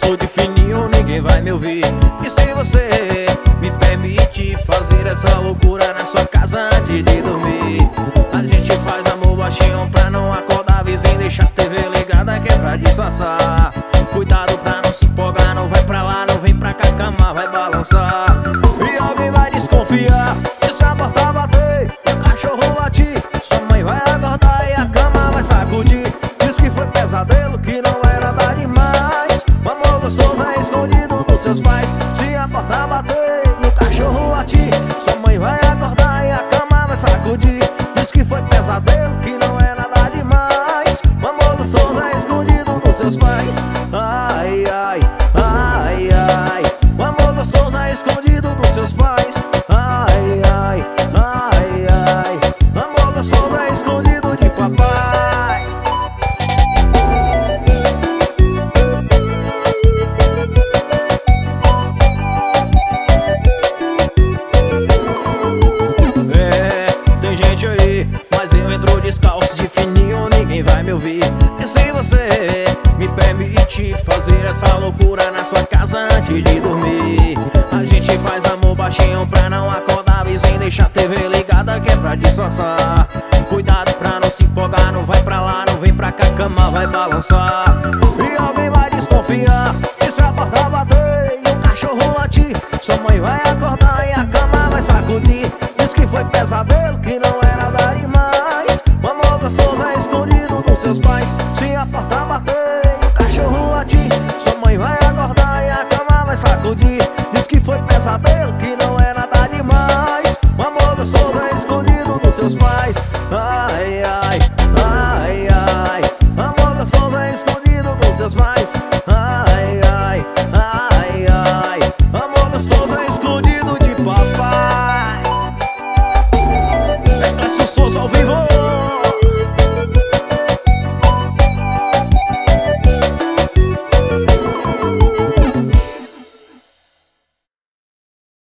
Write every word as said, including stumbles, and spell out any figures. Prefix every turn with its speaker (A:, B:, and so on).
A: sou de fininho, ninguém vai me ouvir. E se você me permite fazer essa loucura na sua casa antes de dormir, a gente faz amor baixinho pra não acordar a vizinha, deixa a T V ligada que é pra disfarçar. Cuidado pra não se empolgar, não vai pra lá, não vem pra cá, a cama vai balançar. E alguém vai desconfiar, e se a porta bater e o cachorro latir, sua mãe vai acordar e a cama vai sacudir. Diz que foi pesadelo, que não era nada demais. O amor gostoso é escondido dos seus pais. Se a porta bater e o cachorro latir, sua mãe vai acordar e a cama vai sacudir. Diz que foi pesadelo, que não é nada demais. O amor gostoso é escondido dos seus pais. Ai, ai, ai, ai. O amor gostoso é escondido dos seus pais. Ai, ai, ai, ai. O amor gostoso é escondido de papai. É, tem gente aí, mas eu entro descalço, de fininho, ninguém vai me ouvir. E se você me permite fazer essa loucura na sua casa antes de dormir, a gente faz amor baixinho pra não acordar a vizinha, deixa a T V ligada que é pra disfarçar. Cuidado pra não se empolgar, não vai pra lá, não vem pra cá, a cama vai balançar. E alguém vai desconfiar, e se a porta bater e o cachorro latir, sua mãe vai acordar e a cama vai sacudir. Diz que foi pesadelo, que não era nada demais. O amor gostoso é escondido dos seus pais. Se a porta bater e o cachorro latir, sua mãe vai acordar e a cama vai sacudir. Diz que foi pesadelo.